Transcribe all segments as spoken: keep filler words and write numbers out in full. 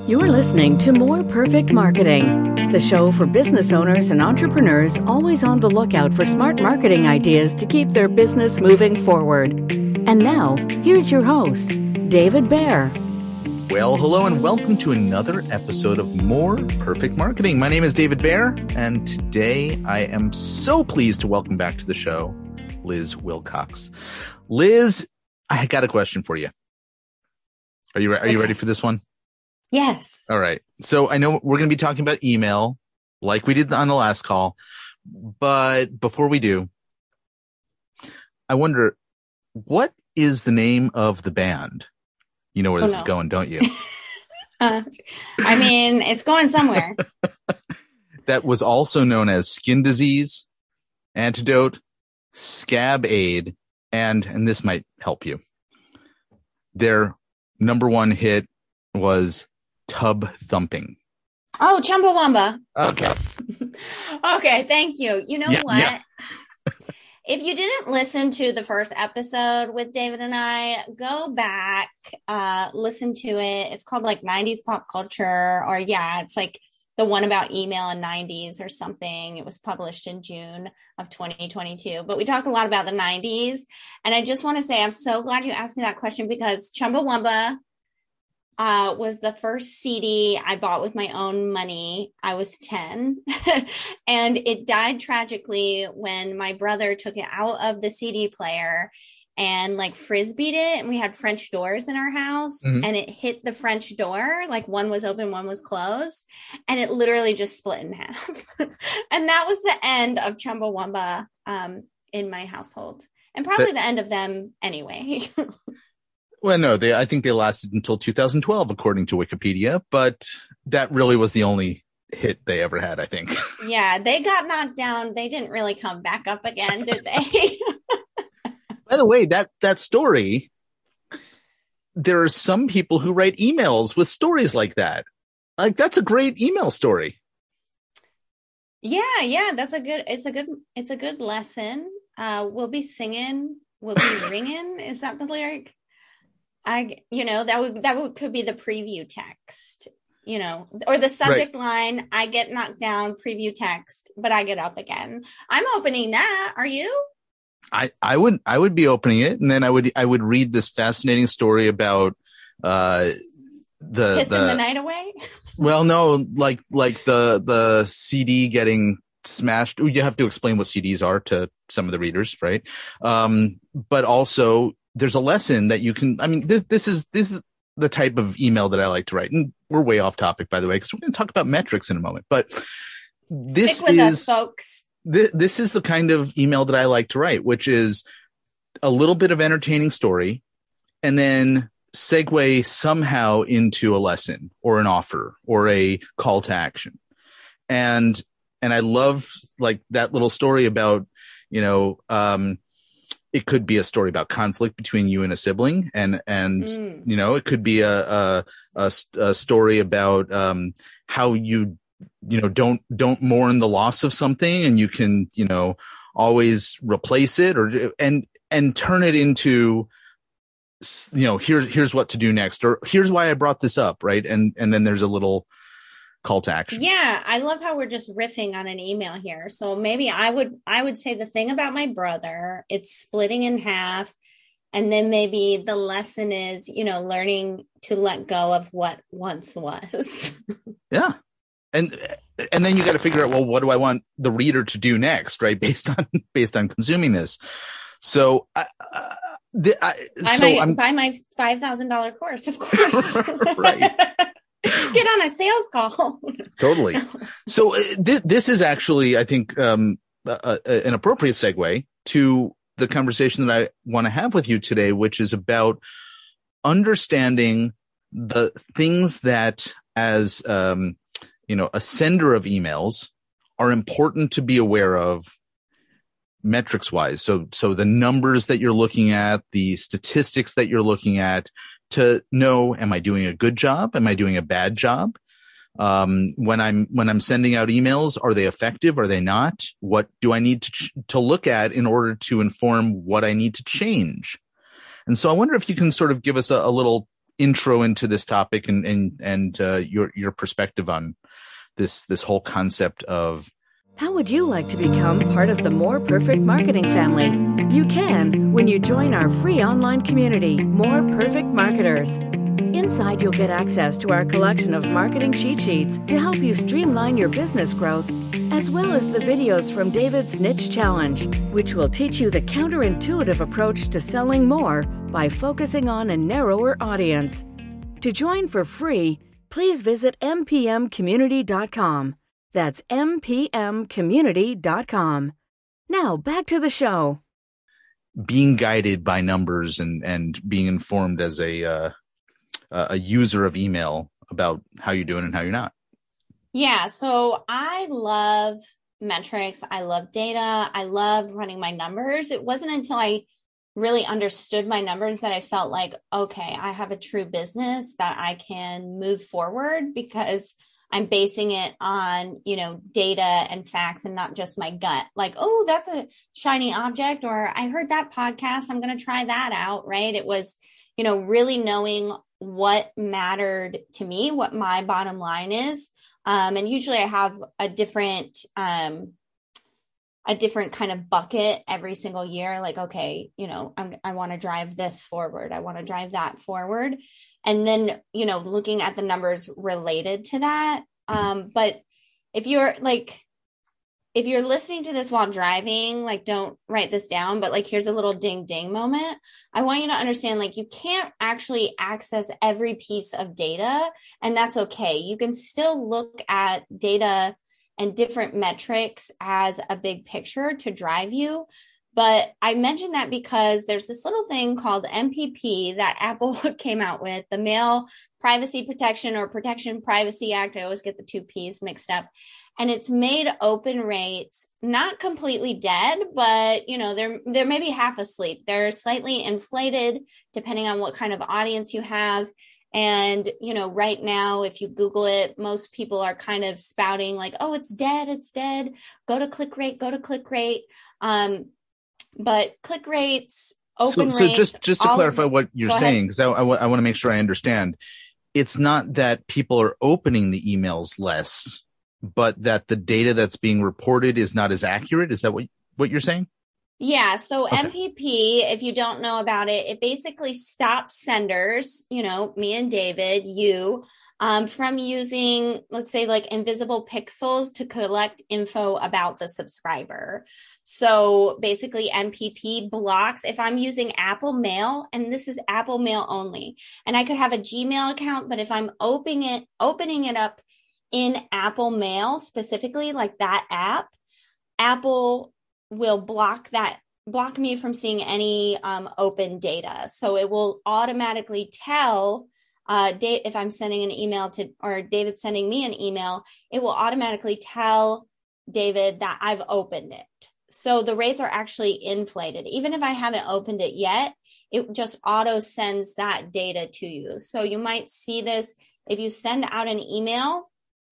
You're listening to More Perfect Marketing, the show for business owners and entrepreneurs always on the lookout for smart marketing ideas to keep their business moving forward. And now, here's your host, David Baer. Well, hello and welcome to another episode of More Perfect Marketing. My name is David Baer, and today I am so pleased to welcome back to the show, Liz Wilcox. Liz, I got a question for you. Are you, are you ready for this one? Yes. All right. So I know we're going to be talking about email like we did on the last call, but before we do, I wonder, what is the name of the band? You know where this oh, no. is going, don't you? uh, I mean, it's going somewhere. That was also known as Skin Disease, Antidote, Scab Aid, and, and this might help you. Their number one hit was Tub Thumping. Oh, Chumbawamba. Okay. Okay, thank you. You know yeah, what? Yeah. If you didn't listen to the first episode with David and I, go back, uh, listen to it. It's called like nineties pop culture, or yeah, it's like the one about email in nineties or something. It was published in June of twenty twenty-two, but we talked a lot about the nineties. And I just want to say, I'm so glad you asked me that question, because Chumbawamba Uh, was the first C D I bought with my own money. I was ten and it died tragically when my brother took it out of the C D player and like frisbeed it. And we had French doors in our house mm-hmm. and it hit the French door. Like one was open, one was closed, and it literally just split in half. And that was the end of Chumbawamba, um, in my household, and probably but- the end of them anyway. Well, no, they, I think they lasted until two thousand twelve, according to Wikipedia, but that really was the only hit they ever had, I think. Yeah, they got knocked down. They didn't really come back up again, did they? By the way, that, that story, there are some people who write emails with stories like that. Like, that's a great email story. Yeah, yeah, that's a good, it's a good, it's a good lesson. Uh, we'll be singing, we'll be ringing. Is that the lyric? I, you know, that would, that would, could be the preview text, you know, or the subject right. line, I get knocked down, preview text, but I get up again. I'm opening that. Are you? I, I would, I would be opening it. And then I would, I would read this fascinating story about, uh, the, Kissing the, the night away. Well, no, like, like the, the C D getting smashed. You have to explain what C Ds are to some of the readers, right? Um, but also, there's a lesson that you can, I mean, this, this is, this is the type of email that I like to write. And we're way off topic, by the way, because we're going to talk about metrics in a moment, but this Stick with is, us, folks. Th- this is the kind of email that I like to write, which is a little bit of entertaining story and then segue somehow into a lesson or an offer or a call to action. And, and I love like that little story about, you know, um, it could be a story about conflict between you and a sibling. And, and, mm. you know, it could be a, a, a, a story about, um, how you, you know, don't, don't mourn the loss of something and you can, you know, always replace it or, and, and turn it into, you know, here's, here's what to do next, or here's why I brought this up. Right. And, and then there's a little call to action. Yeah. I love how we're just riffing on an email here. So maybe I would, I would say the thing about my brother, it's splitting in half. And then maybe the lesson is, you know, learning to let go of what once was. Yeah. And, and then you got to figure out, well, what do I want the reader to do next? Right. Based on, based on consuming this. So, uh, the, I, buy so my, I'm, buy my five thousand dollars course, of course. Right. Get on a sales call. Totally. So uh, th- this is actually, I think, um, uh, uh, an appropriate segue to the conversation that I want to have with you today, which is about understanding the things that as, um, you know, a sender of emails are important to be aware of metrics wise. So, so the numbers that you're looking at, the statistics that you're looking at, to know, am I doing a good job? Am I doing a bad job? Um, when I'm, when I'm sending out emails, are they effective? Are they not? What do I need to, ch- to look at in order to inform what I need to change? And so I wonder if you can sort of give us a, a little intro into this topic and and and uh, your your perspective on this this whole concept of. How would you like to become part of the More Perfect Marketing family? You can when you join our free online community, More Perfect Marketers. Inside, you'll get access to our collection of marketing cheat sheets to help you streamline your business growth, as well as the videos from David's Niche Challenge, which will teach you the counterintuitive approach to selling more by focusing on a narrower audience. To join for free, please visit m p m community dot com. That's m p m community dot com. Now, back to the show. Being guided by numbers and, and being informed as a uh, a user of email about how you're doing and how you're not. Yeah, so I love metrics. I love data. I love running my numbers. It wasn't until I really understood my numbers that I felt like, okay, I have a true business that I can move forward because I'm basing it on, you know, data and facts and not just my gut. Like, oh, that's a shiny object, or I heard that podcast, I'm going to try that out, right? It was, you know, really knowing what mattered to me, what my bottom line is. Um, and usually I have a different, um, a different kind of bucket every single year. Like, okay, you know, I'm, I want to drive this forward. I want to drive that forward. And then, you know, looking at the numbers related to that. Um, but if you're like, if you're listening to this while driving, like, don't write this down, but like, here's a little ding ding moment. I want you to understand, like, you can't actually access every piece of data, and that's okay. You can still look at data and different metrics as a big picture to drive you. But I mentioned that because there's this little thing called M P P that Apple came out with, the Mail Privacy Protection or Protection Privacy Act. I always get the two P's mixed up. And it's made open rates not completely dead, but, you know, they're, they're maybe half asleep. They're slightly inflated depending on what kind of audience you have. And, you know, right now, if you Google it, most people are kind of spouting like, oh, it's dead, it's dead. Go to click rate, go to click rate. Um, but click rates, open so, rates. So just, just to clarify of, what you're saying, because I, I, w- I want to make sure I understand. It's not that people are opening the emails less, but that the data that's being reported is not as accurate. Is that what, what you're saying? Yeah. So Okay. M P P, if you don't know about it, it basically stops senders, you know, me and David, you, um, from using, let's say, like invisible pixels to collect info about the subscriber. So basically M P P blocks, if I'm using Apple Mail, and this is Apple Mail only, and I could have a Gmail account, but if I'm opening it, opening it up in Apple Mail specifically, like that app, Apple will block that, block me from seeing any um, open data. So it will automatically tell, uh, Dave, if I'm sending an email to, or David sending me an email, it will automatically tell David that I've opened it. So the rates are actually inflated. Even if I haven't opened it yet, it just auto sends that data to you. So you might see this if you send out an email,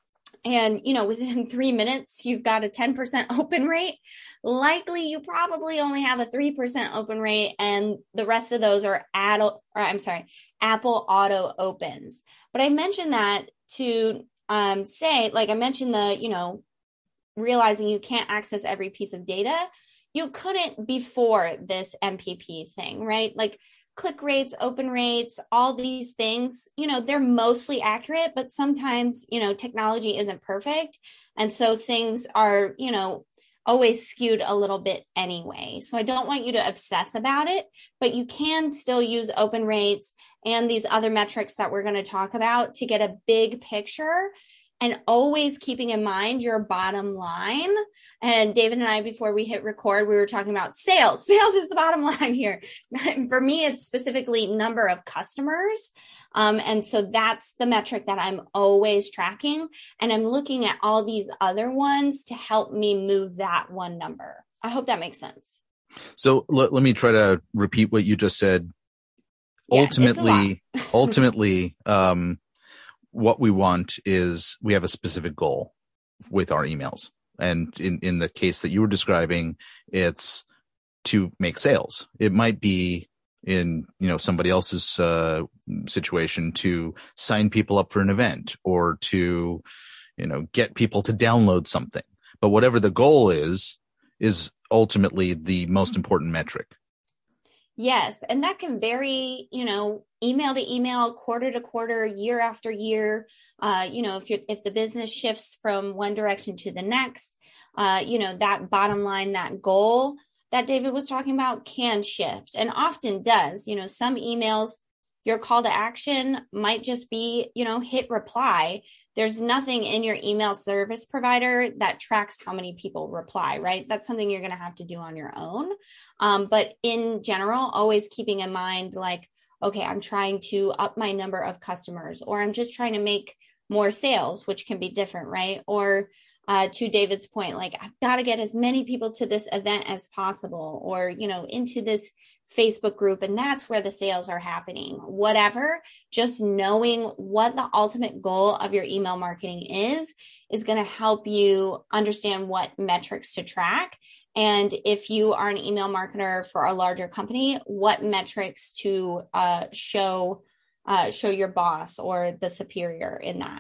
and, you know, within three minutes, you've got a ten percent open rate. Likely, you probably only have a three percent open rate, and the rest of those are ad, or I'm sorry, Apple Auto Opens. But I mentioned that to um, say, like I mentioned the, you know, realizing you can't access every piece of data. You couldn't before this M P P thing, right? Like, click rates, open rates, all these things, you know, they're mostly accurate, but sometimes, you know, technology isn't perfect. And so things are, you know, always skewed a little bit anyway. So I don't want you to obsess about it, but you can still use open rates and these other metrics that we're going to talk about to get a big picture, and always keeping in mind your bottom line. And David and I, before we hit record, we were talking about sales. Sales is the bottom line here. For me, it's specifically number of customers. Um, and so that's the metric that I'm always tracking. And I'm looking at all these other ones to help me move that one number. I hope that makes sense. So let, let me try to repeat what you just said. Yeah, ultimately, ultimately, um, what we want is we have a specific goal with our emails. And in, in the case that you were describing, it's to make sales. It might be in, you know, somebody else's uh, situation to sign people up for an event or to, you know, get people to download something. But whatever the goal is, is ultimately the most important metric. Yes. And that can vary, you know, email to email, quarter to quarter, year after year. Uh, you know, if you if the business shifts from one direction to the next, uh, you know, that bottom line, that goal that David was talking about can shift and often does. You know, some emails, your call to action might just be, you know, hit reply. There's nothing in your email service provider that tracks how many people reply, right? That's something you're going to have to do on your own. Um, but in general, always keeping in mind, like, okay, I'm trying to up my number of customers, or I'm just trying to make more sales, which can be different, right? Or uh, to David's point, like, I've got to get as many people to this event as possible, or, you know, into this Facebook group, and that's where the sales are happening. Whatever, just knowing what the ultimate goal of your email marketing is, is going to help you understand what metrics to track. And if you are an email marketer for a larger company, what metrics to uh, show, uh, show your boss or the superior in that.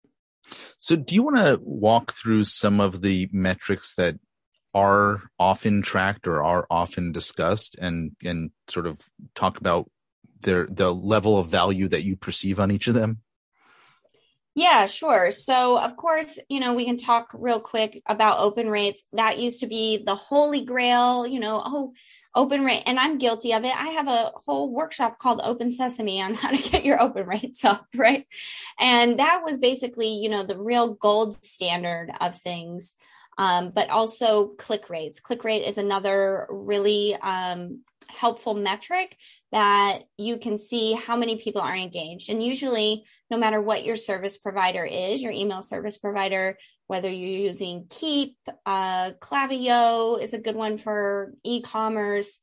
So do you want to walk through some of the metrics that are often tracked or are often discussed, and and sort of talk about their the level of value that you perceive on each of them? Yeah, sure. So of course, you know, we can talk real quick about open rates. That used to be the holy grail, you know, oh, open rate. And I'm guilty of it. I have a whole workshop called Open Sesame on how to get your open rates up, right? And that was basically, you know, the real gold standard of things. Um, but also click rates. Click rate is another really um, helpful metric that you can see how many people are engaged. And usually, no matter what your service provider is, your email service provider, whether you're using Keep, uh, Klaviyo is a good one for e-commerce,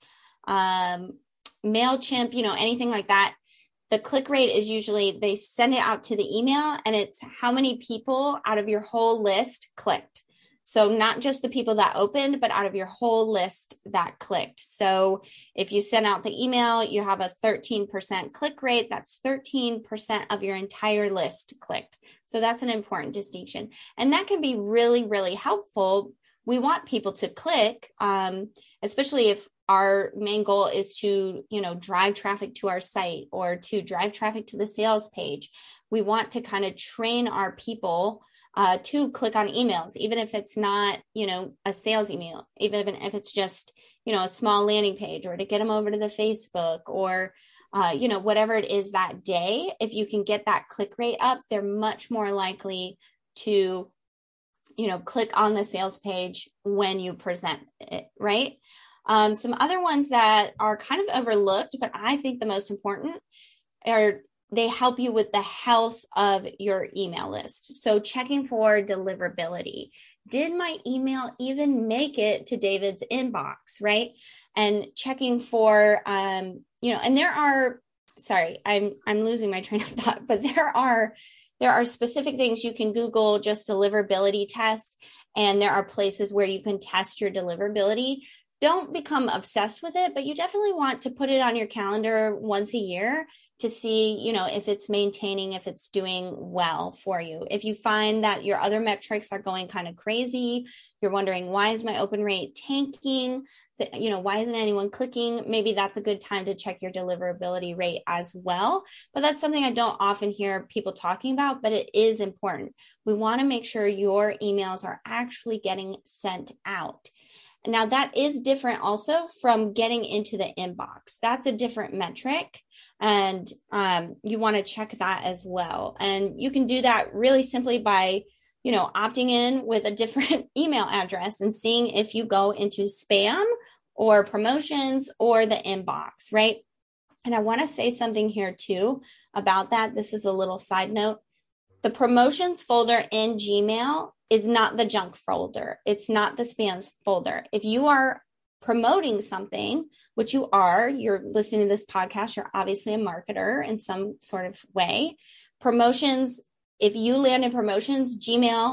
um, MailChimp, you know, anything like that. The click rate is usually they send it out to the email, and it's how many people out of your whole list clicked. So not just the people that opened, but out of your whole list that clicked. So if you send out the email, you have a thirteen percent click rate. That's thirteen percent of your entire list clicked. So that's an important distinction. And that can be really, really helpful. We want people to click, um, especially if our main goal is to, you know, drive traffic to our site or to drive traffic to the sales page. We want to kind of train our people Uh, to click on emails, even if it's not, you know, a sales email, even if it's just, you know, a small landing page, or to get them over to the Facebook, or, uh, you know, whatever it is that day. If you can get that click rate up, they're much more likely to, you know, click on the sales page when you present it, right? Um, some other ones that are kind of overlooked, but I think the most important are they help you with the health of your email list. So checking for deliverability. Did my email even make it to David's inbox, right? And checking for, um, you know, and there are, sorry, I'm, I'm losing my train of thought, but there are, there are specific things you can Google, just deliverability test. And there are places where you can test your deliverability. Don't become obsessed with it, but you definitely want to put it on your calendar once a year to see, you know, if it's maintaining, if it's doing well for you. If you find that your other metrics are going kind of crazy, you're wondering, why is my open rate tanking? You know, why isn't anyone clicking? Maybe that's a good time to check your deliverability rate as well. But that's something I don't often hear people talking about, but it is important. We want to make sure your emails are actually getting sent out. Now, that is different also from getting into the inbox. That's a different metric, and um, you want to check that as well. And you can do that really simply by, you know, opting in with a different email address and seeing if you go into spam or promotions or the inbox, right? And I want to say something here too about that. This is a little side note. The promotions folder in Gmail is not the junk folder. It's not the spam folder. If you are promoting something, which you are, you're listening to this podcast, you're obviously a marketer in some sort of way. Promotions, if you land in promotions, Gmail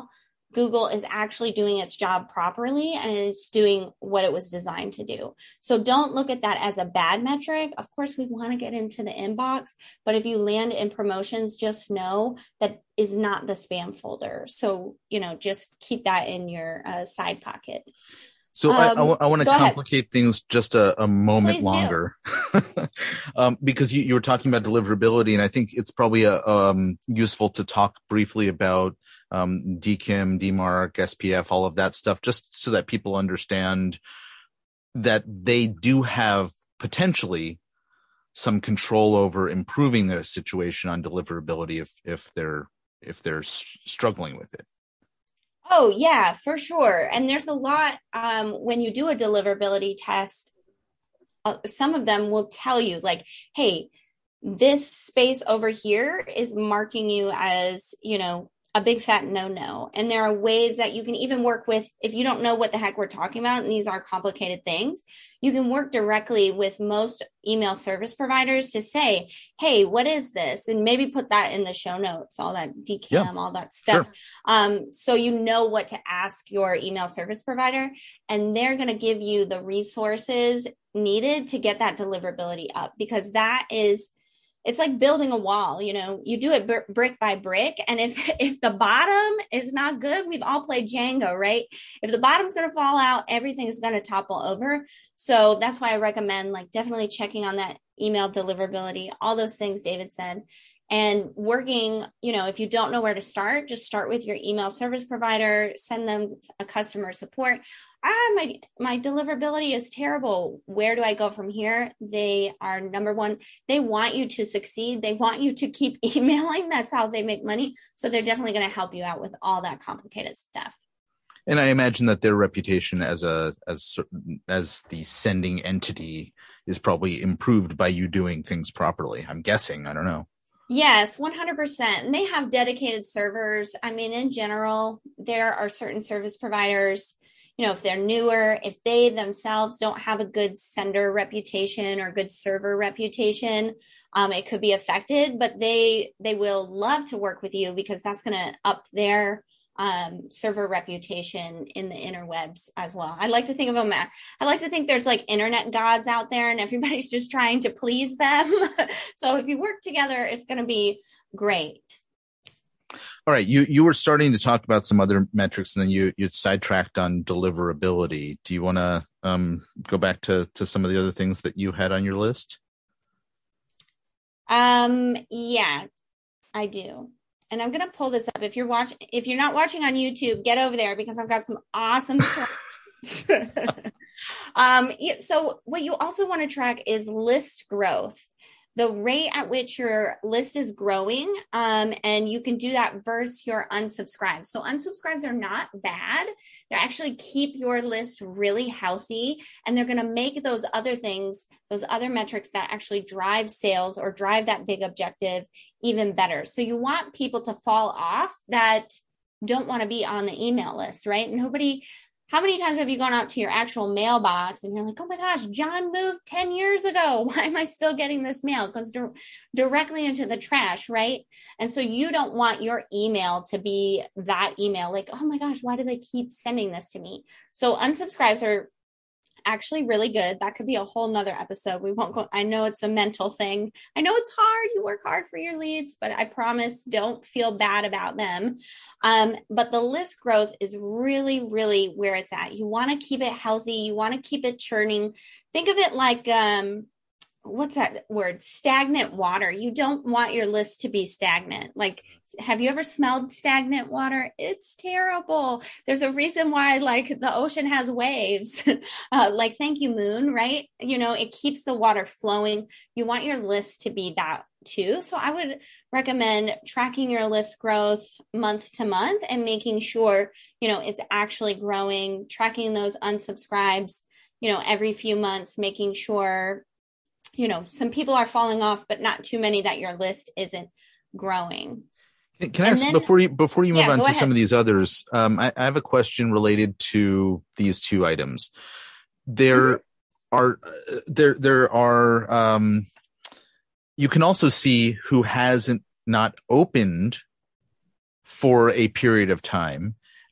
Google is actually doing its job properly and it's doing what it was designed to do. So don't look at that as a bad metric. Of course, we want to get into the inbox, but if you land in promotions, just know that is not the spam folder. So, you know, just keep that in your uh, side pocket. So um, I, I, w- I want to complicate ahead. things just a, a moment Please longer, um, because you, you were talking about deliverability, and I think it's probably a, um, useful to talk briefly about um, D K I M, D MARC, S P F, all of that stuff, just so that people understand that they do have potentially some control over improving their situation on deliverability if if they're if they're s- struggling with it. Oh, yeah, for sure. And there's a lot um, when you do a deliverability test, uh, some of them will tell you like, hey, this space over here is marking you as, you know, a big fat no-no. And there are ways that you can even work with, if you don't know what the heck we're talking about, and these are complicated things, you can work directly with most email service providers to say, hey, what is this? And maybe put that in the show notes, all that D K I M, yeah, all that stuff. Sure. Um, so you know what to ask your email service provider, and they're going to give you the resources needed to get that deliverability up, because that is, it's like building a wall, you know, you do it br- brick by brick. And if, if the bottom is not good, we've all played Jenga, right? If the bottom's going to fall out, everything's going to topple over. So that's why I recommend like definitely checking on that email deliverability, all those things David said, and working, you know, if you don't know where to start, just start with your email service provider, send them a customer support. Ah, my, my deliverability is terrible. Where do I go from here? They are number one. They want you to succeed. They want you to keep emailing. That's how they make money. So they're definitely going to help you out with all that complicated stuff. And I imagine that their reputation as a, as, as the sending entity is probably improved by you doing things properly. I'm guessing. I don't know. Yes, one hundred percent. And they have dedicated servers. I mean, in general, there are certain service providers, you know, if they're newer, if they themselves don't have a good sender reputation or good server reputation, um, it could be affected, but they, they will love to work with you because that's going to up their um, server reputation in the interwebs as well. I like to think of them, I like to think there's like internet gods out there and everybody's just trying to please them. So if you work together, it's going to be great. All right. You, you were starting to talk about some other metrics and then you, you sidetracked on deliverability. Do you want to um, go back to, to some of the other things that you had on your list? Um, yeah, I do. And I'm going to pull this up. If you're watching, if you're not watching on YouTube, get over there because I've got some awesome slides. um, so what you also want to track is list growth, the rate at which your list is growing. Um, and you can do that versus your unsubscribes. So unsubscribes are not bad. They actually keep your list really healthy, and they're going to make those other things, those other metrics that actually drive sales or drive that big objective even better. So you want people to fall off that don't want to be on the email list, right? Nobody, how many times have you gone out to your actual mailbox and you're like, oh my gosh, John moved ten years ago. Why am I still getting this mail? It goes di- directly into the trash, right? And so you don't want your email to be that email, like, oh my gosh, why do they keep sending this to me? So unsubscribes are actually really good. That could be a whole nother episode. We won't go. I know it's a mental thing. I know it's hard. You work hard for your leads, but I promise don't feel bad about them. Um, but the list growth is really, really where it's at. You want to keep it healthy. You want to keep it churning. Think of it like, um, what's that word? Stagnant water. You don't want your list to be stagnant. Like, have you ever smelled stagnant water? It's terrible. There's a reason why like the ocean has waves, uh, like, thank you, moon, right? You know, it keeps the water flowing. You want your list to be that too. So I would recommend tracking your list growth month to month and making sure, you know, it's actually growing, tracking those unsubscribes, you know, every few months, making sure, you know, some people are falling off, but not too many that your list isn't growing. Can, can I ask then, before you before you move yeah, on to ahead. some of these others? Um, I, I have a question related to these two items. There mm-hmm. are there there are um, you can also see who hasn't not opened for a period of time,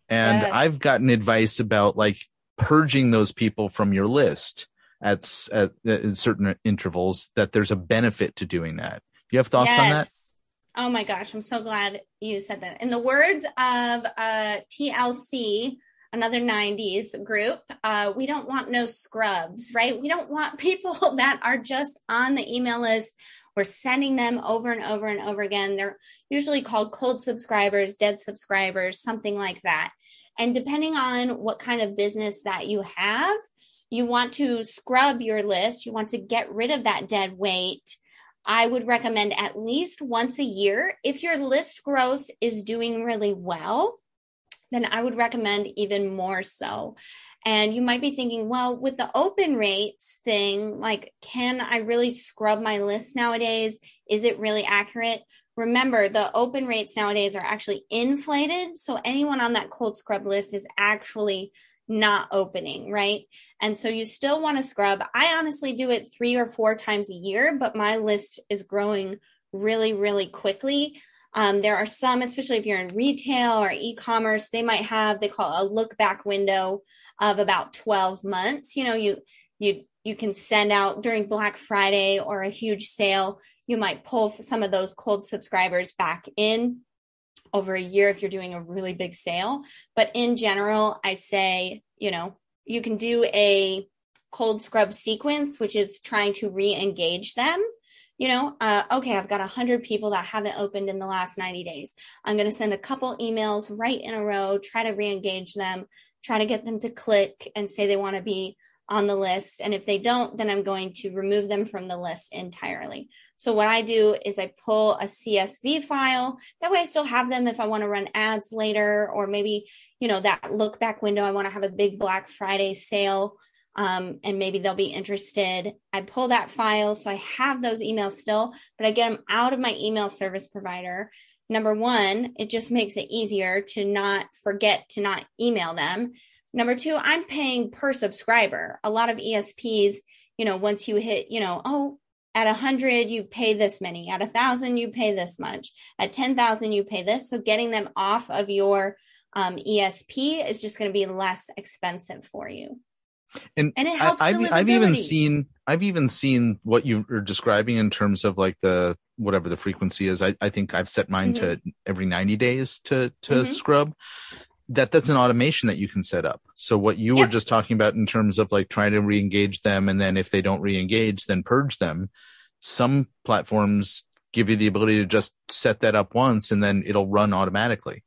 And Yes. I've gotten advice about like purging those people from your list at, s- at, at certain intervals, that there's a benefit to doing that. Do you have thoughts yes. on that? Oh my gosh, I'm so glad you said that. In the words of uh, T L C, another nineties group, uh, we don't want no scrubs, right? We don't want people that are just on the email list. We're sending them over and over and over again. They're usually called cold subscribers, dead subscribers, something like that. And depending on what kind of business that you have, you want to scrub your list. You want to get rid of that dead weight. I would recommend at least once a year. If your list growth is doing really well, then I would recommend even more so. And you might be thinking, well, with the open rates thing, like, can I really scrub my list nowadays? Is it really accurate? Remember, the open rates nowadays are actually inflated. So anyone on that cold scrub list is actually not opening, right? And so you still want to scrub. I honestly do it three or four times a year, but my list is growing really, really quickly. Um, there are some, especially if you're in retail or e-commerce, they might have, they call it a look back window of about twelve months. You know, you, you, you can send out during Black Friday or a huge sale. You might pull some of those cold subscribers back in over a year if you're doing a really big sale. But in general, I say, you know, you can do a cold scrub sequence, which is trying to re-engage them. You know, uh, okay, I've got one hundred people that haven't opened in the last ninety days. I'm going to send a couple emails right in a row, try to re-engage them, try to get them to click and say they want to be on the list. And if they don't, then I'm going to remove them from the list entirely. So what I do is I pull a C S V file. That way I still have them if I want to run ads later, or maybe, you know, that look back window, I want to have a big Black Friday sale. Um, and maybe they'll be interested. I pull that file. So I have those emails still, but I get them out of my email service provider. Number one, it just makes it easier to not forget to not email them. Number two, I'm paying per subscriber. A lot of E S Ps, you know, once you hit, you know, oh, at a hundred, you pay this many. At a thousand, you pay this much. At ten thousand, you pay this. So getting them off of your um, E S P is just going to be less expensive for you. And, and it helps I, I've, deliverability. I've even seen, I've even seen what you are describing in terms of like the, whatever the frequency is. I, I think I've set mine mm-hmm. to every ninety days to, to mm-hmm. scrub. That that's an automation that you can set up. So what you yep. were just talking about in terms of like trying to re-engage them, and then if they don't re-engage, then purge them. Some platforms give you the ability to just set that up once and then it'll run automatically.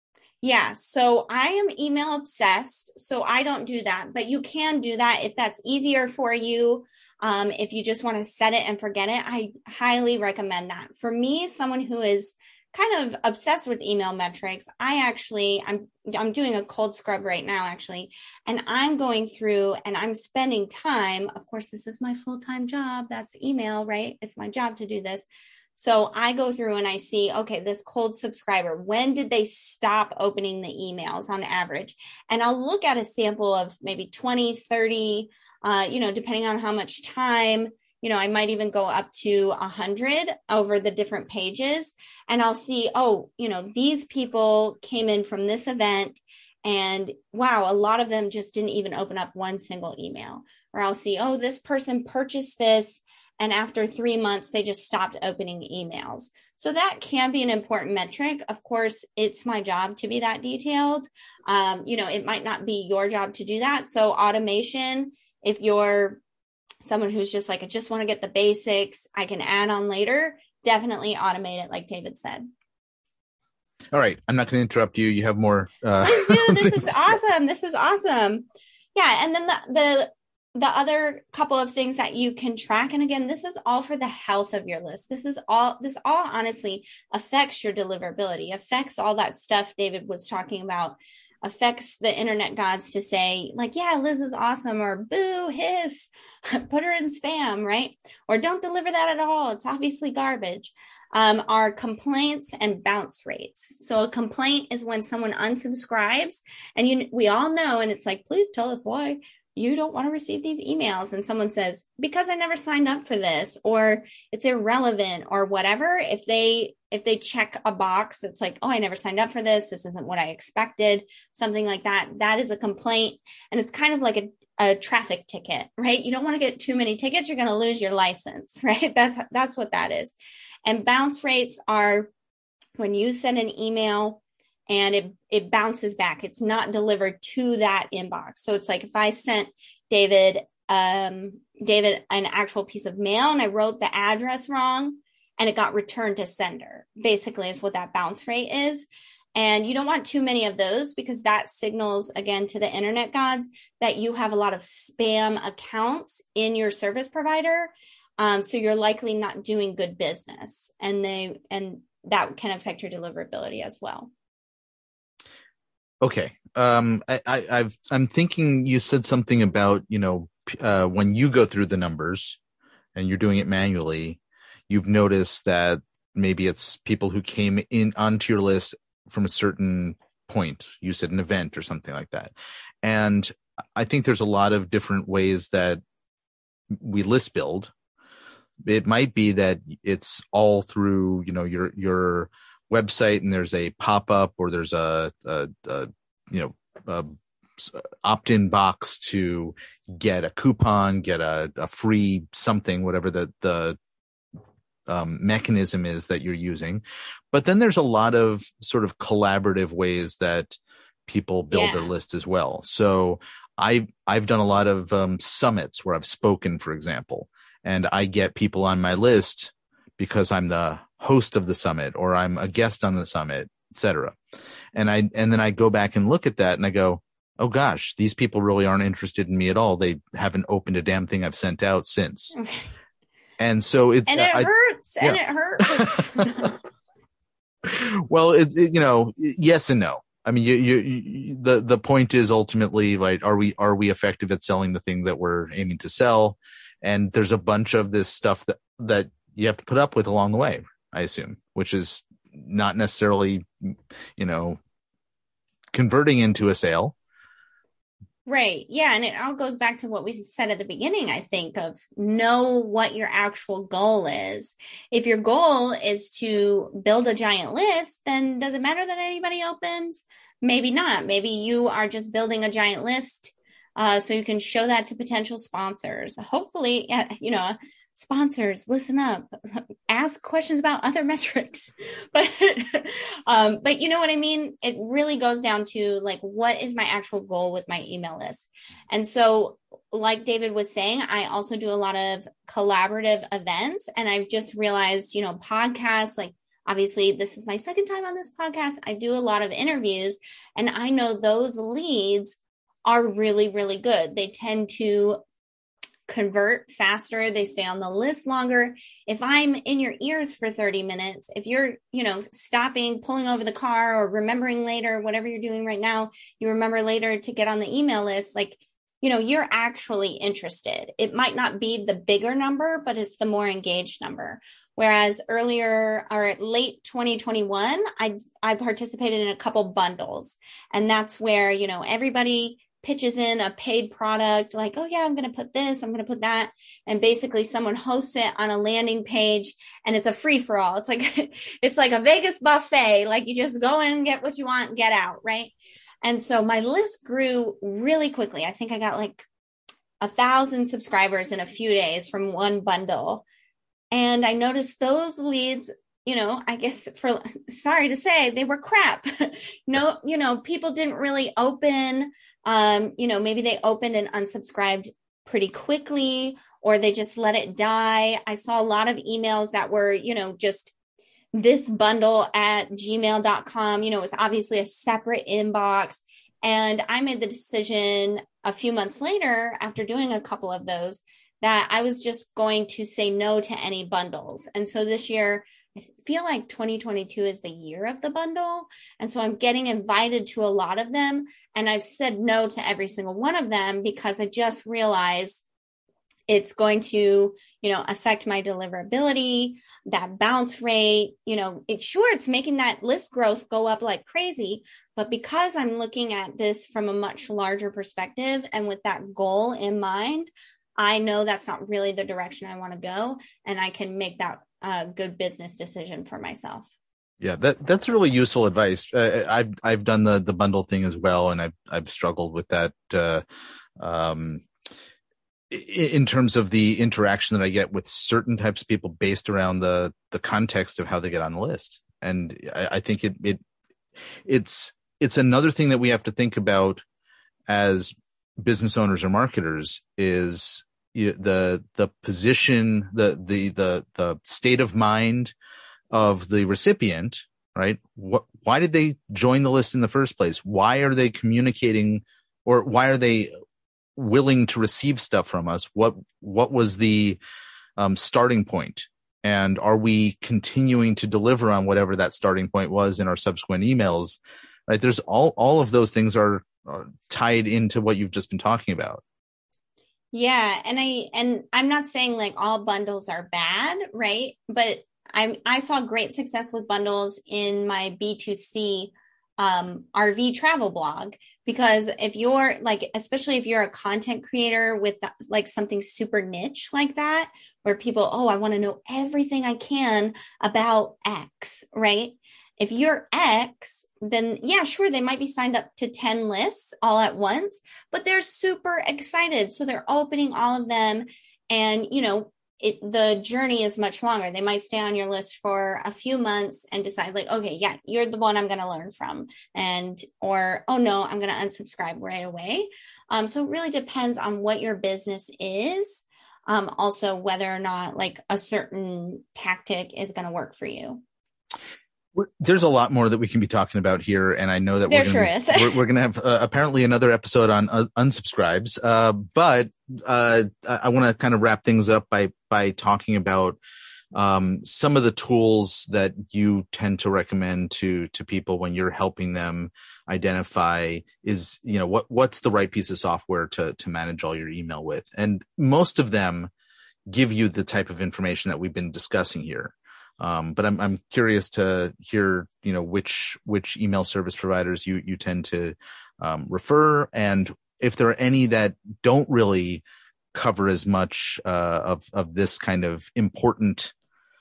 Yeah. So I am email obsessed, so I don't do that, but you can do that if that's easier for you. Um, if you just want to set it and forget it, I highly recommend that. For me, someone who is kind of obsessed with email metrics, I actually, I'm, I'm doing a cold scrub right now, actually, and I'm going through and I'm spending time. Of course, this is my full-time job. That's email, right? It's my job to do this. So I go through and I see, okay, this cold subscriber, when did they stop opening the emails on average? And I'll look at a sample of maybe twenty, thirty, uh, you know, depending on how much time. You know, I might even go up to a hundred over the different pages, and I'll see, oh, you know, these people came in from this event, and wow, a lot of them just didn't even open up one single email. Or I'll see, oh, this person purchased this, and after three months, they just stopped opening emails. So that can be an important metric. Of course, it's my job to be that detailed. Um, you know, it might not be your job to do that. So automation, if you're someone who's just like, I just want to get the basics, I can add on later, definitely automate it, like David said. All right. I'm not going to interrupt you. You have more. Uh, Please do. This is awesome. This is awesome. Yeah. And then the, the, the other couple of things that you can track. And again, this is all for the health of your list. This is all, this all honestly affects your deliverability, affects all that stuff David was talking about, affects the internet gods to say like, yeah, Liz is awesome, or boo, hiss, put her in spam, right? Or don't deliver that at all. It's obviously garbage. Um, are complaints and bounce rates. So a complaint is when someone unsubscribes, and you, we all know, and it's like, please tell us why you don't want to receive these emails. And someone says, because I never signed up for this, or it's irrelevant, or whatever. If they if they check a box, it's like, oh, I never signed up for this. This isn't what I expected. Something like that. That is a complaint. And it's kind of like a, a traffic ticket, right? You don't want to get too many tickets. You're going to lose your license, right? That's, that's what that is. And bounce rates are when you send an email and it, it bounces back. It's not delivered to that inbox. So it's like if I sent David, um, David an actual piece of mail and I wrote the address wrong and it got returned to sender, basically is what that bounce rate is. And you don't want too many of those because that signals, again, to the internet gods that you have a lot of spam accounts in your service provider. Um, so you're likely not doing good business, and they and that can affect your deliverability as well. Okay. Um, I, I, I've, I'm thinking you said something about, you know, uh, when you go through the numbers and you're doing it manually, you've noticed that maybe it's people who came in onto your list from a certain point. You said an event or something like that. And I think there's a lot of different ways that we list build. It might be that it's all through, you know, your, your website and there's a pop-up or there's a, a, a you know, a opt-in box to get a coupon, get a, a free something, whatever the, the, um, mechanism is that you're using. But then there's a lot of sort of collaborative ways that people build yeah. their list as well. So I've, I've done a lot of, um, summits where I've spoken, for example, and I get people on my list because I'm the host of the summit or I'm a guest on the summit, et cetera. And I, and then I go back and look at that and I go, oh gosh, these people really aren't interested in me at all. They haven't opened a damn thing I've sent out since. And so it, and it I, hurts yeah. and it hurts. Well, it, it, you know, yes and no. I mean, you, you, you, the, the point is ultimately like, are we, are we effective at selling the thing that we're aiming to sell? And there's a bunch of this stuff that, that you have to put up with along the way, I assume, which is not necessarily, you know, converting into a sale. Right. Yeah. And it all goes back to what we said at the beginning, I think, of know what your actual goal is. If your goal is to build a giant list, then does it matter that anybody opens? Maybe not. Maybe you are just building a giant list uh, so you can show that to potential sponsors. Hopefully, you know, sponsors, listen up, ask questions about other metrics. But, um, but you know what I mean? It really goes down to like, what is my actual goal with my email list? And so like David was saying, I also do a lot of collaborative events, and I've just realized, you know, podcasts, like obviously this is my second time on this podcast. I do a lot of interviews, and I know those leads are really, really good. They tend to convert faster. They stay on the list longer. If I'm in your ears for thirty minutes, if you're, you know, stopping, pulling over the car or remembering later, whatever you're doing right now, you remember later to get on the email list, like, you know, you're actually interested. It might not be the bigger number, but it's the more engaged number. Whereas earlier or late twenty twenty-one, I, I participated in a couple bundles, and that's where, you know, everybody pitches in a paid product, like, oh yeah, I'm going to put this, I'm going to put that. And basically someone hosts it on a landing page, and it's a free for all. It's like, it's like a Vegas buffet. Like you just go in and get what you want and get out. Right. And so my list grew really quickly. I think I got like a thousand subscribers in a few days from one bundle. And I noticed those leads, you know, I guess for, sorry to say, they were crap. No, you know, people didn't really open. Um, you know, maybe they opened and unsubscribed pretty quickly, or they just let it die. I saw a lot of emails that were, you know, just this bundle at gmail dot com, you know, it was obviously a separate inbox. And I made the decision a few months later, after doing a couple of those, that I was just going to say no to any bundles. And so this year, I feel like twenty twenty-two is the year of the bundle. And so I'm getting invited to a lot of them. And I've said no to every single one of them because I just realized it's going to, you know, affect my deliverability, that bounce rate, you know, it's sure it's making that list growth go up like crazy. But because I'm looking at this from a much larger perspective and with that goal in mind, I know that's not really the direction I want to go. And I can make that a good business decision for myself. Yeah, that that's really useful advice. Uh, I've I've done the the bundle thing as well, and I've I've struggled with that. Uh, um, in terms of the interaction that I get with certain types of people based around the the context of how they get on the list, and I, I think it it it's it's another thing that we have to think about as business owners or marketers is the the position, the the the the state of mind of the recipient, right? What, why did they join the list in the first place? Why are they communicating, or why are they willing to receive stuff from us? What, what was the um, starting point? And are we continuing to deliver on whatever that starting point was in our subsequent emails? Right? There's all, all of those things are, are tied into what you've just been talking about. Yeah. And I, and I'm not saying like all bundles are bad, right? But I I saw great success with bundles in my B two C um, R V travel blog, because if you're like, especially if you're a content creator with that, like something super niche like that, where people, oh, I want to know everything I can about X, right? If you're X, then yeah, sure, they might be signed up to ten lists all at once, but they're super excited. So they're opening all of them, and, you know, It, the journey is much longer. They might stay on your list for a few months and decide like, okay, yeah, you're the one I'm going to learn from. And, or, oh no, I'm going to unsubscribe right away. Um, so it really depends on what your business is. Um, also whether or not like a certain tactic is going to work for you. There's a lot more that we can be talking about here, and I know that there we're sure gonna, is. we're, we're going to have uh, apparently another episode on uh, unsubscribes. Uh, but uh, I want to kind of wrap things up by by talking about um, some of the tools that you tend to recommend to to people when you're helping them identify is you know what what's the right piece of software to to manage all your email with, and most of them give you the type of information that we've been discussing here. Um, but I'm I'm curious to hear, you know, which which email service providers you you tend to um, refer, and if there are any that don't really cover as much uh, of of this kind of important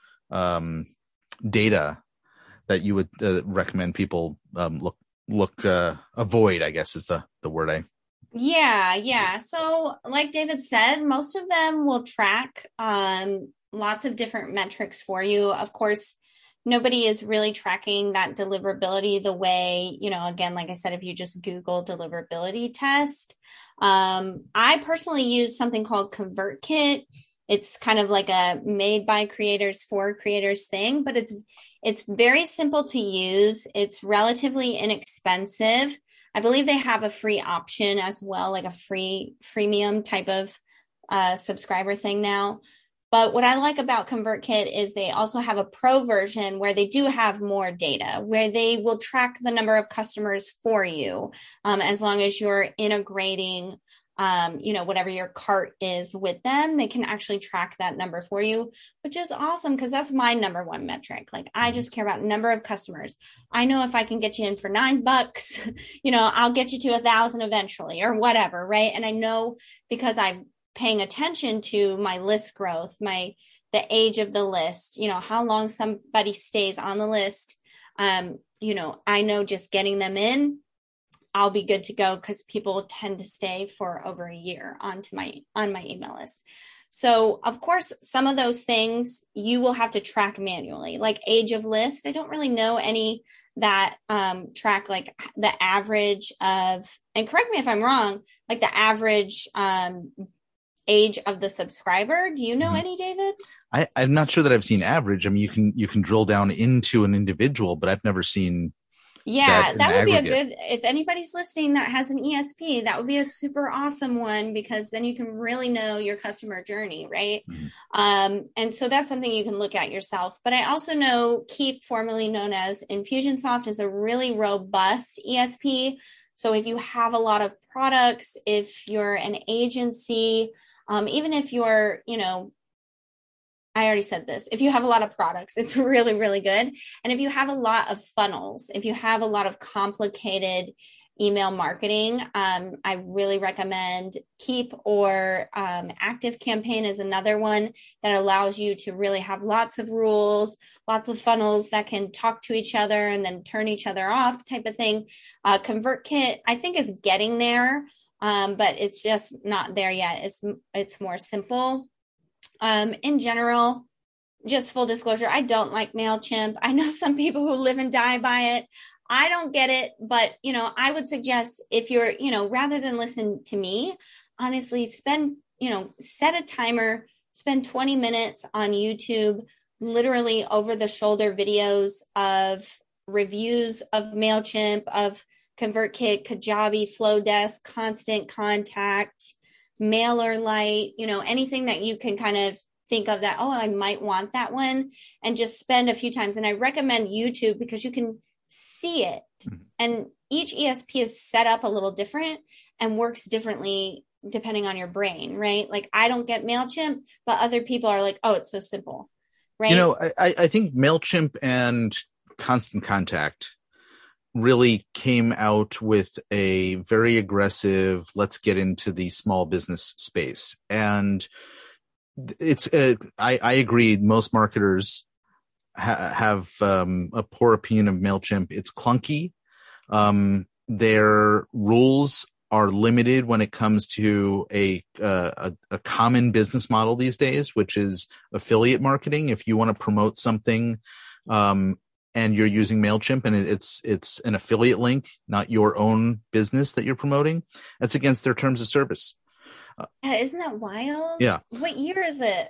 um, data that you would uh, recommend people um, look look uh, avoid, I guess is the the word I. Yeah, yeah. So like David said, most of them will track um, lots of different metrics for you. Of course, nobody is really tracking that deliverability the way, you know, again, like I said, if you just Google deliverability test. Um, I personally use something called ConvertKit. It's kind of like a made by creators for creators thing, but it's it's very simple to use. It's relatively inexpensive. I believe they have a free option as well, like a free freemium type of uh, subscriber thing now. But what I like about ConvertKit is they also have a pro version where they do have more data, where they will track the number of customers for you, um, as long as you're integrating, um, you know, whatever your cart is with them. They can actually track that number for you, which is awesome because that's my number one metric. Like I just care about number of customers. I know if I can get you in for nine bucks, you know, I'll get you to a thousand eventually or whatever, right? And I know because I've paying attention to my list growth, my, the age of the list, you know, how long somebody stays on the list. Um, you know, I know just getting them in, I'll be good to go because people tend to stay for over a year onto my, on my email list. So of course, some of those things you will have to track manually, like age of list. I don't really know any that um, track like the average of, and correct me if I'm wrong, like the average um, age of the subscriber. Do you know mm-hmm. any, David? I, I'm not sure that I've seen average. I mean, you can you can drill down into an individual, but I've never seen. Yeah, that, that would aggregate. Be a good. If anybody's listening that has an E S P, that would be a super awesome one because then you can really know your customer journey, right? Mm-hmm. Um, and so that's something you can look at yourself. But I also know Keap, formerly known as Infusionsoft, is a really robust E S P. So if you have a lot of products, if you're an agency. Um, even if you're, you know, I already said this, if you have a lot of products, it's really, really good. And if you have a lot of funnels, if you have a lot of complicated email marketing. Um, I really recommend Keep or um, Active Campaign is another one that allows you to really have lots of rules, lots of funnels that can talk to each other and then turn each other off type of thing. Uh, ConvertKit, I think, is getting there, um, but it's just not there yet. It's, it's more simple. Um, in general, just full disclosure, I don't like MailChimp. I know some people who live and die by it. I don't get it, but, you know, I would suggest if you're, you know, rather than listen to me, honestly, spend, you know, set a timer, spend twenty minutes on YouTube, literally over the shoulder videos of reviews of MailChimp, of ConvertKit, Kajabi, Flowdesk, Constant Contact, MailerLite, you know, anything that you can kind of think of that, oh, I might want that one, and just spend a few times. And I recommend YouTube because you can see it. Mm-hmm. And each E S P is set up a little different and works differently depending on your brain, right? Like I don't get MailChimp, but other people are like, oh, it's so simple, right? You know, I, I think MailChimp and Constant Contact really came out with a very aggressive, let's get into the small business space. And it's, uh, I, I agree. Most marketers ha- have um, a poor opinion of MailChimp. It's clunky. Um, their rules are limited when it comes to a, uh, a, a common business model these days, which is affiliate marketing. If you want to promote something, um, and you're using MailChimp and it's, it's an affiliate link, not your own business that you're promoting, that's against their terms of service. Yeah, isn't that wild? Yeah. What year is it?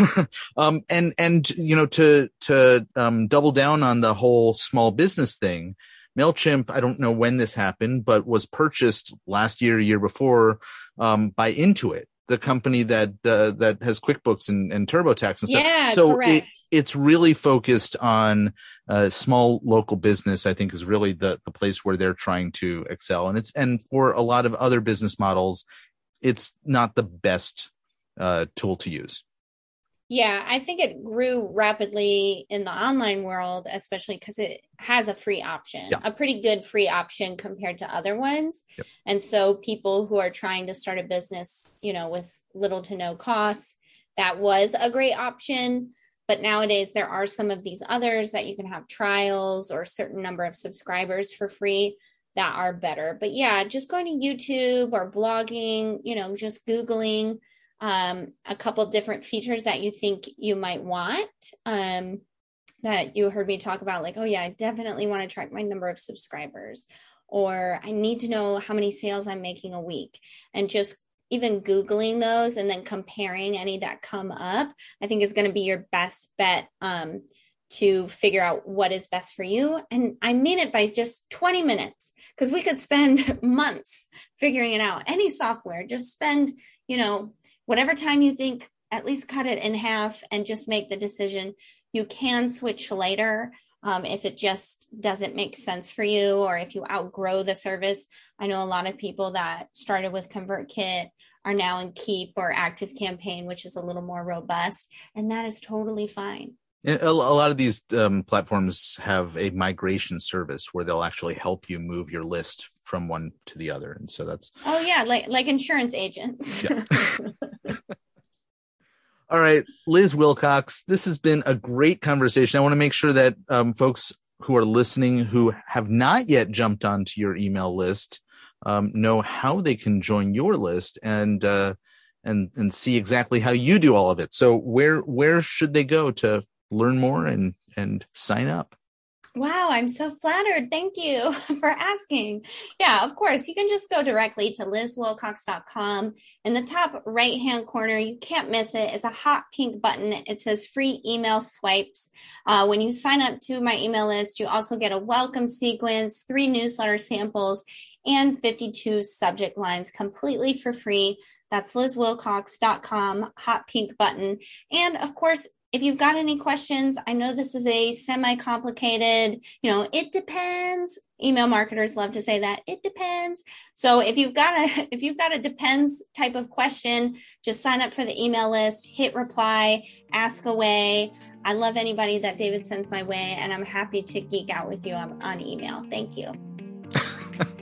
um, and, and, you know, to, to, um, double down on the whole small business thing, MailChimp, I don't know when this happened, but was purchased last year, year before, um, by Intuit, the company that, uh, that has QuickBooks and, and TurboTax and stuff. Yeah, so correct. It, it's really focused on, uh, small local business, I think is really the, the place where they're trying to excel. And it's, and for a lot of other business models, it's not the best uh, tool to use. Yeah, I think it grew rapidly in the online world, especially because it has a free option, yeah. a pretty good free option compared to other ones. Yep. And so people who are trying to start a business, you know, with little to no costs, that was a great option. But nowadays there are some of these others that you can have trials or a certain number of subscribers for free that are better. But yeah, just going to YouTube or blogging, you know, just Googling um, a couple different features that you think you might want, um, that you heard me talk about, like, oh yeah, I definitely want to track my number of subscribers, or I need to know how many sales I'm making a week. And just even Googling those and then comparing any that come up, I think is going to be your best bet um, to figure out what is best for you. And I mean it by just twenty minutes, because we could spend months figuring it out. Any software, just spend, you know, whatever time you think, at least cut it in half and just make the decision. You can switch later um, if it just doesn't make sense for you, or if you outgrow the service. I know a lot of people that started with ConvertKit are now in Keep or Active Campaign, which is a little more robust, and that is totally fine. A lot of these um, platforms have a migration service where they'll actually help you move your list from one to the other. And so that's... Oh, yeah, like like insurance agents. Yeah. All right, Liz Wilcox, this has been a great conversation. I want to make sure that um, folks who are listening who have not yet jumped onto your email list um, know how they can join your list and uh, and and see exactly how you do all of it. So where where should they go to learn more and, and sign up? Wow, I'm so flattered. Thank you for asking. Yeah, of course. You can just go directly to liz wilcox dot com. In the top right-hand corner, you can't miss it, is a hot pink button. It says free email swipes. Uh, when you sign up to my email list, you also get a welcome sequence, three newsletter samples, and fifty-two subject lines completely for free. That's liz wilcox dot com, hot pink button. And of course, if you've got any questions, I know this is a semi-complicated, you know, it depends. Email marketers love to say that, it depends. So if you've got a, if you've got a depends type of question, just sign up for the email list, hit reply, ask away. I love anybody that David sends my way, and I'm happy to geek out with you on, on email. Thank you.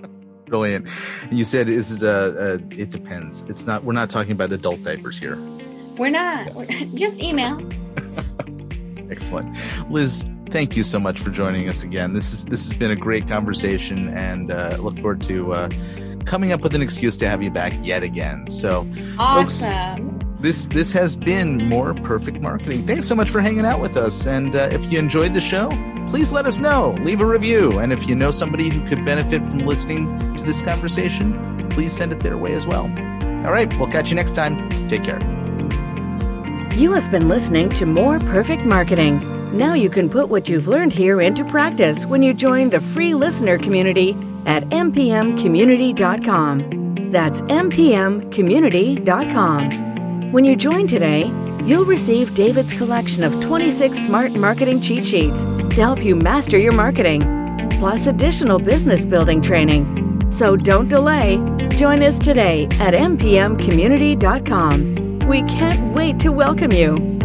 Brilliant. You said this is a, a, it depends. It's not, we're not talking about adult diapers here. We're not. Yes. We're, just email. Excellent. Liz, thank you so much for joining us again. This is, this has been a great conversation, and uh, look forward to uh, coming up with an excuse to have you back yet again. So awesome. Folks, this, this has been More Perfect Marketing. Thanks so much for hanging out with us. And uh, if you enjoyed the show, please let us know. Leave a review. And if you know somebody who could benefit from listening to this conversation, please send it their way as well. All right. We'll catch you next time. Take care. You have been listening to More Perfect Marketing. Now you can put what you've learned here into practice when you join the free listener community at m p m community dot com. That's m p m community dot com. When you join today, you'll receive David's collection of twenty-six smart marketing cheat sheets to help you master your marketing, plus additional business building training. So don't delay. Join us today at m p m community dot com. We can't wait to welcome you.